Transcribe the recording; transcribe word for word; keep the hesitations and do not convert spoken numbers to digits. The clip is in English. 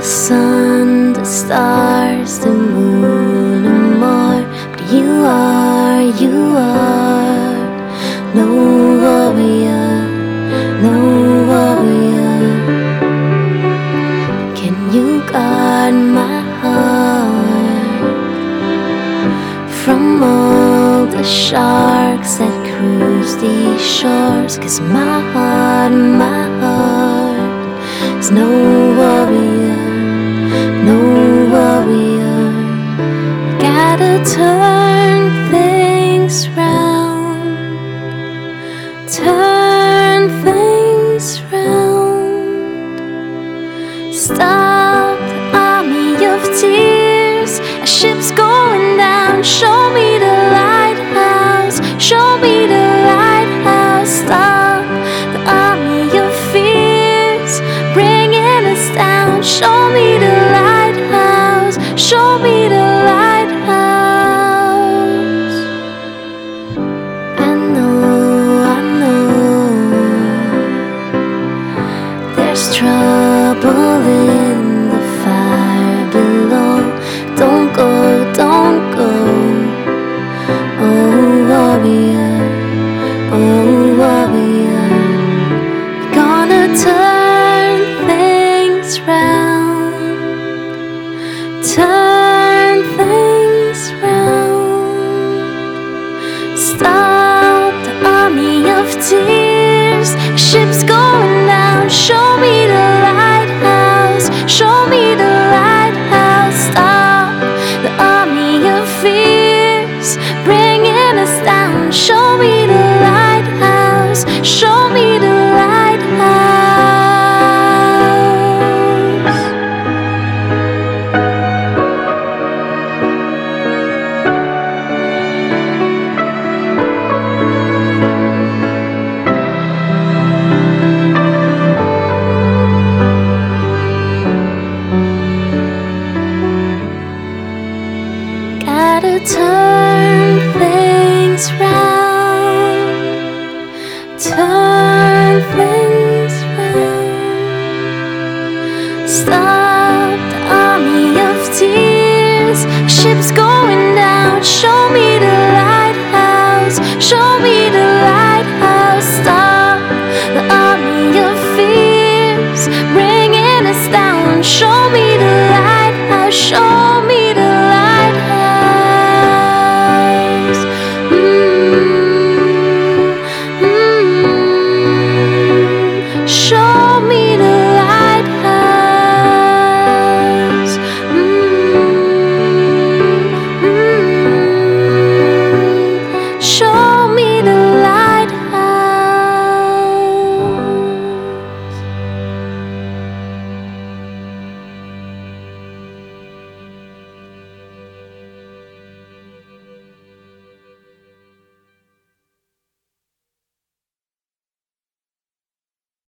sun, the stars, the moon and more. But you are, you are no warrior, no warrior. Can you guard my heart from all the sharks that cruise these shores? 'Cause my heart, my heart is no warrior, no warrior. Gotta turn things round, turn things round. Stop the army of tears, a ship's going down. Show me the lighthouse, show me the lighthouse. Stop the army of fears, bringing us down. Show me the lighthouse, show me the lighthouse. I know, I know there's trouble in the fire below. Don't go, don't go, oh warrior, oh warrior. Gonna turn things round, turn things round. Stop the army of tears, ship's going down. Show me the lighthouse, show me the lighthouse. Stop the army of fears, bringing us down. Show me the lighthouse, show me the lighthouse. Gotta turn things round, turn things round. Stop the army of tears, ship's going down. Show me